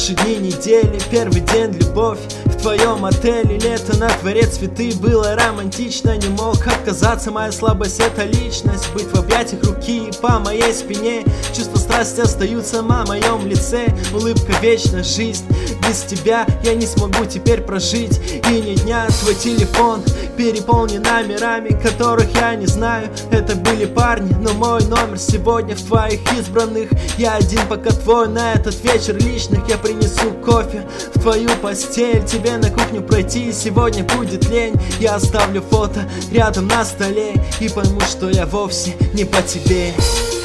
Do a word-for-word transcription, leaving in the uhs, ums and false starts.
Наши дни недели, первый день любовь в твоем отеле. Лето на дворе, цветы, было романтично. Не мог отказаться, моя слабость — это личность. Быть в объятиях руки по моей спине. Чувства страсти остаются на моем лице. Улыбка вечна, жизнь без тебя я не смогу теперь прожить. И ни дня. Твой телефон переполнен номерами, которых я не знаю. Это были парни, но мой номер сегодня в твоих избранных. Я один, пока твой на этот вечер личных. Я принесу кофе в твою постель, тебе на кухню пройти сегодня будет лень. Я оставлю фото рядом на столе и пойму, что я вовсе не по тебе.